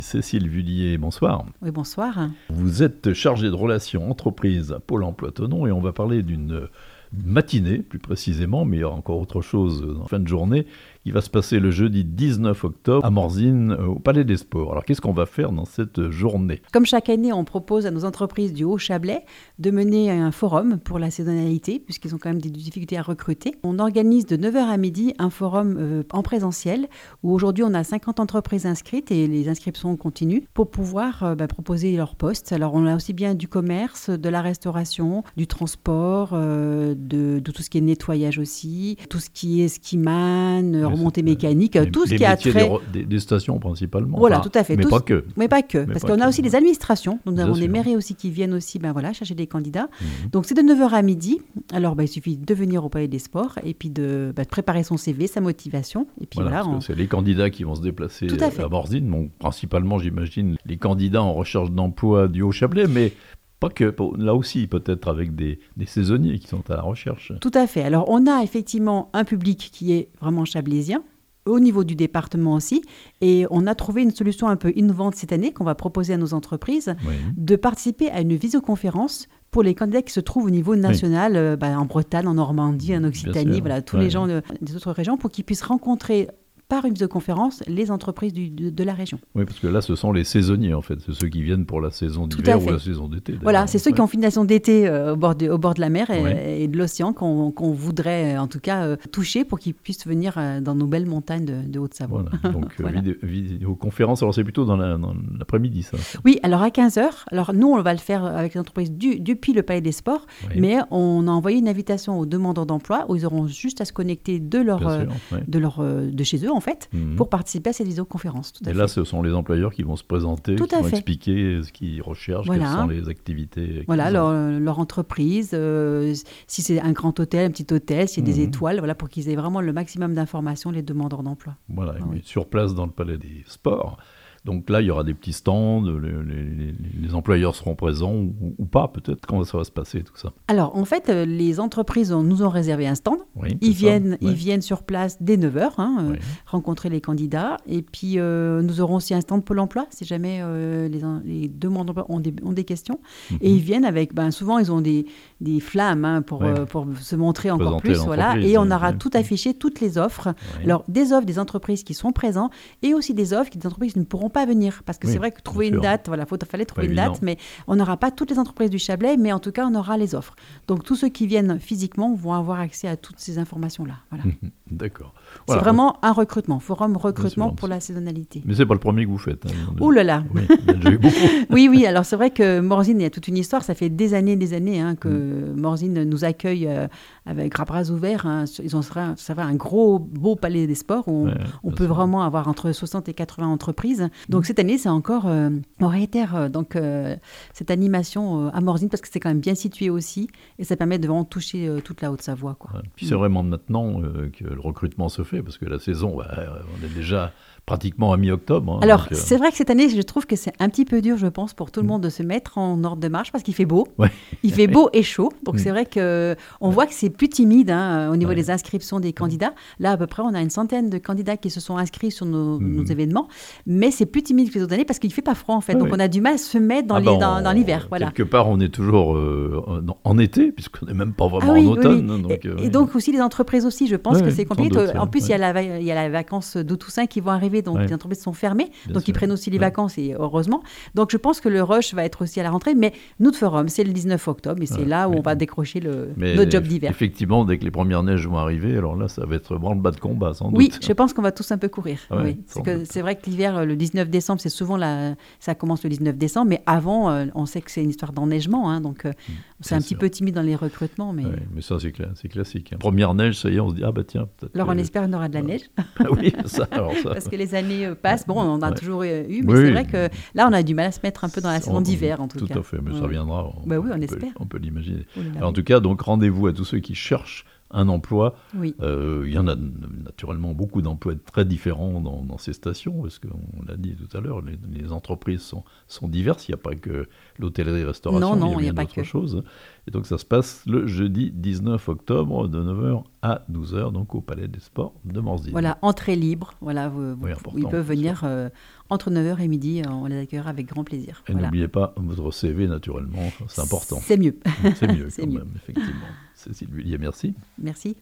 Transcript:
Cécile Vullier, bonsoir. Oui, bonsoir. Vous êtes chargée de relations entreprises à Pôle emploi Thonon et on va parler d'une matinée, plus précisément, mais il y aura encore autre chose en fin de journée, qui va se passer le jeudi 19 octobre à Morzine, au Palais des Sports. Alors, qu'est-ce qu'on va faire dans cette journée ? Comme chaque année, on propose à nos entreprises du Haut-Chablais de mener un forum pour la saisonnalité, puisqu'ils ont quand même des difficultés à recruter. On organise de 9h à midi un forum en présentiel, où aujourd'hui on a 50 entreprises inscrites et les inscriptions continuent, pour pouvoir proposer leurs postes. Alors, on a aussi bien du commerce, de la restauration, du transport, de tout ce qui est nettoyage aussi, tout ce qui est skiman, remontée mécanique, tout ce qui a trait... des stations principalement. Voilà, enfin, tout à fait. Mais pas que. Mais pas que, parce qu'on a aussi des administrations. Nous avons des mairies aussi qui viennent aussi chercher des candidats. Donc c'est de 9h à midi. Alors il suffit de venir au Palais des Sports et puis de préparer son CV, sa motivation. Et puis parce que c'est les candidats qui vont se déplacer à Morzine. Donc, principalement, j'imagine, les candidats en recherche d'emploi du Haut-Chablais, mais... Pas que, là aussi, peut-être avec des saisonniers qui sont à la recherche. Tout à fait. Alors, on a effectivement un public qui est vraiment chablaisien, au niveau du département aussi. Et on a trouvé une solution un peu innovante cette année qu'on va proposer à nos entreprises, de participer à une visioconférence pour les candidats qui se trouvent au niveau national, en Bretagne, en Normandie, en Occitanie, tous les gens des autres régions, pour qu'ils puissent rencontrer par une visioconférence les entreprises de la région. Oui, parce que là, ce sont les saisonniers, en fait. C'est ceux qui viennent pour la saison d'hiver ou la saison d'été. Voilà, c'est ceux qui ont fini la saison d'été au bord de la mer et de l'océan qu'on voudrait, en tout cas, toucher pour qu'ils puissent venir dans nos belles montagnes de Haute-Savoie. Voilà, donc vidéoconférence, alors c'est plutôt dans l'après-midi, ça. Oui, alors à 15h. Alors nous, on va le faire avec les entreprises depuis le Palais des Sports, mais on a envoyé une invitation aux demandeurs d'emploi où ils auront juste à se connecter de chez eux, en fait, pour participer à cette visioconférence. Et là, ce sont les employeurs qui vont se présenter, qui vont expliquer ce qu'ils recherchent, quelles sont les activités. Voilà, leur entreprise, si c'est un grand hôtel, un petit hôtel, s'il y a des étoiles, pour qu'ils aient vraiment le maximum d'informations, les demandeurs d'emploi. Voilà, sur place dans le Palais des Sports. Donc là, il y aura des petits stands, les employeurs seront présents ou pas, peut-être. Comment ça va se passer, tout ça ? Alors, en fait, les entreprises nous ont réservé un stand. Ils viennent sur place dès 9h, rencontrer les candidats. Et puis, nous aurons aussi un stand Pôle emploi, si jamais les demandeurs d'emploi ont des questions. Et ils viennent avec, souvent, ils ont des flammes pour se montrer encore plus. Et on aura tout affiché, toutes les offres. Alors, des offres des entreprises qui sont présentes et aussi des offres des entreprises qui ne pourront pas venir, parce que c'est vrai que trouver une date, fallait trouver une date, mais on n'aura pas toutes les entreprises du Chablais, mais en tout cas on aura les offres. Donc tous ceux qui viennent physiquement vont avoir accès à toutes ces informations-là. Voilà. D'accord. C'est vraiment un forum recrutement pour la saisonnalité. Mais c'est pas le premier que vous faites. Ouh là là. Oui, il y en a déjà eu beaucoup. oui, alors c'est vrai que Morzine, il y a toute une histoire, ça fait des années que Morzine nous accueille avec bras ouverts. Ça va un gros, beau palais des sports où on peut vraiment avoir entre 60 et 80 entreprises. Donc cette année, c'est encore, on réitère cette animation à Morzine parce que c'est quand même bien situé aussi et ça permet de vraiment toucher toute la Haute-Savoie. Puis c'est vraiment maintenant que le recrutement se fait parce que la saison, on est déjà pratiquement à mi-octobre. Alors, c'est vrai que cette année, je trouve que c'est un petit peu dur, je pense, pour tout le monde de se mettre en ordre de marche parce qu'il fait beau. Il fait beau et chaud. Donc, c'est vrai qu'on voit que c'est plus timide au niveau des inscriptions des candidats. Là, à peu près, on a une centaine de candidats qui se sont inscrits sur nos événements. Mais c'est plus timide que les autres années parce qu'il ne fait pas froid, en fait. Donc, on a du mal à se mettre dans l'hiver. Voilà. Quelque part, on est toujours en été, puisqu'on n'est même pas vraiment en automne. Et donc, aussi les entreprises aussi, je pense que c'est compliqué. En plus, il y a la vacances d'août Toussaint qui vont arriver. Donc, les entreprises sont fermées. Donc, ils prennent aussi les vacances, et heureusement. Donc, je pense que le rush va être aussi à la rentrée. Mais notre forum, c'est le 19 octobre. Et c'est là où on va décrocher notre job d'hiver. Effectivement, dès que les premières neiges vont arriver, alors là, ça va être vraiment le bas de combat, sans doute. Oui, je pense qu'on va tous un peu courir. C'est vrai que l'hiver, le 19 décembre, c'est souvent ça commence le 19 décembre. Mais avant, on sait que c'est une histoire d'enneigement. Donc, c'est un petit peu timide dans les recrutements. Mais ça, c'est classique. Première neige, ça y est, on se dit, tiens, peut-être. Alors, on espère qu'on aura de la neige. Oui, ça. Parce que les années passent. Bon, on en a toujours eu, mais c'est vrai que là, on a du mal à se mettre un peu dans la saison d'hiver, en tout cas. Tout à fait, mais ça viendra. On espère. On peut l'imaginer. En tout cas, donc, rendez-vous à tous ceux qui cherchent un emploi. Il y en a naturellement beaucoup d'emplois très différents dans ces stations, parce qu'on l'a dit tout à l'heure, les entreprises sont diverses. Il n'y a pas que l'hôtellerie-restauration, il y a bien d'autres choses. Et donc ça se passe le jeudi 19 octobre de 9h à 12h, donc au Palais des Sports de Morzine. Voilà, entrée libre. Voilà, ils peuvent venir Entre 9h et midi, on les accueillera avec grand plaisir. Et n'oubliez pas votre CV, naturellement, c'est important. C'est mieux. C'est mieux quand même, effectivement. Cécile Vuillier, merci. Merci.